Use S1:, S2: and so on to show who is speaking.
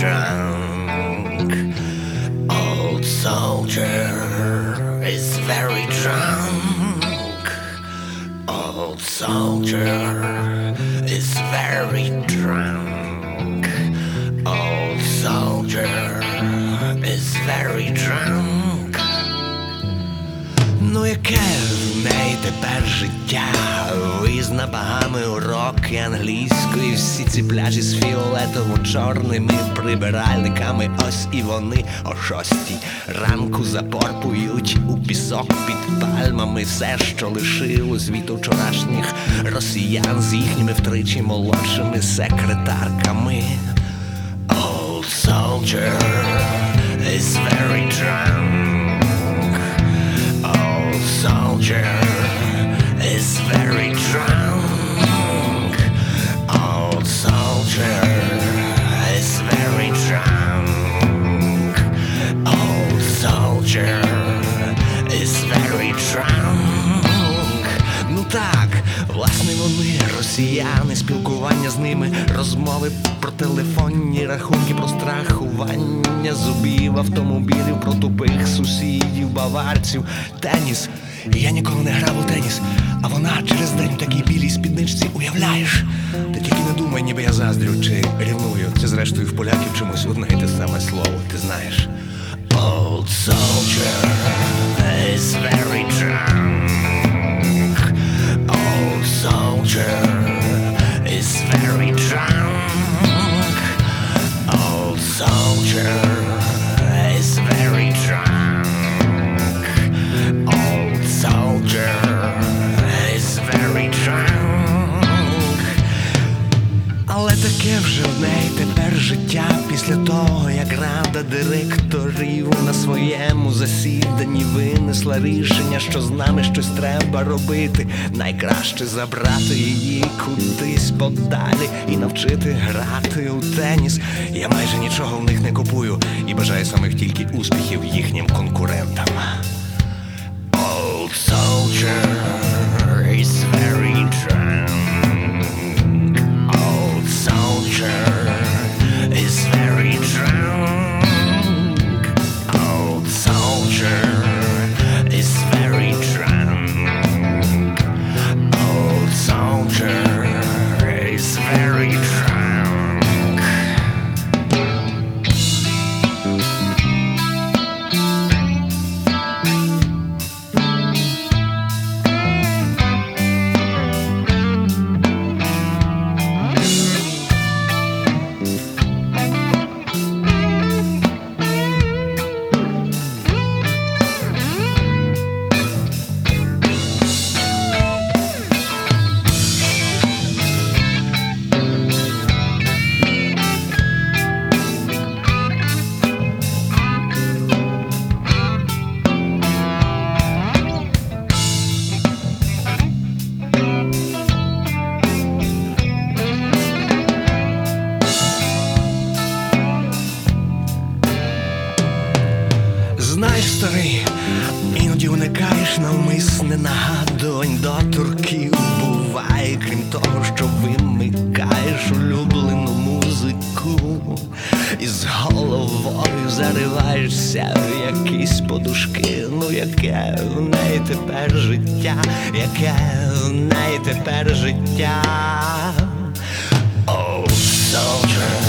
S1: drunk. Old soldier is very drunk. Old soldier is very drunk. Old soldier is very drunk. Ну яке в неї тепер життя? Виїзд на Багами, уроки англійської, всі ці пляжі з фіолетово-чорними прибиральниками. Ось і вони о 6 ранку запорпують у пісок під пальмами все, що лишилось від вчорашніх росіян з їхніми втричі молодшими секретарками. Old soldier is very drunk. Old soldier is very drunk. Old soldier is very drunk. Old soldier is very drunk. Ну так, власне вони, росіяни, спілкування з ними, розмови про телефонні рахунки, про страхування зубів, автомобілів, про тупих сусідів, баварців, теніс. Я ніколи не грав у теніс, а вона через день в такій білій спідничці, уявляєш? Ти тільки не думай, ніби я заздрю чи рівную. Це зрештою в поляків чомусь одне й те саме слово, ти знаєш. Old soldier is very drunk. Old soldier is very drunk. Old soldier is very drunk. Old soldier is very drunk. Але таке вже в неї тепер життя після того, як рада директорів на своєму засіданні винесла рішення, що з нами щось треба робити. Найкраще забрати її кудись подалі і навчити грати у теніс. Я майже нічого в них не купую і бажаю самих тільки успіхів їхнім конкурентам. Old soldier is very drunk. Old soldier is very drunk. Old soldier is very drunk. Old soldier is very drunk. Знаєш, старий, іноді уникаєш навмисне нагадувань доторків. Буває, крім того, що вимикаєш улюблену музику, і з головою зариваєшся в якісь подушки. Ну яке в неї тепер життя, яке в неї тепер життя. Old soldier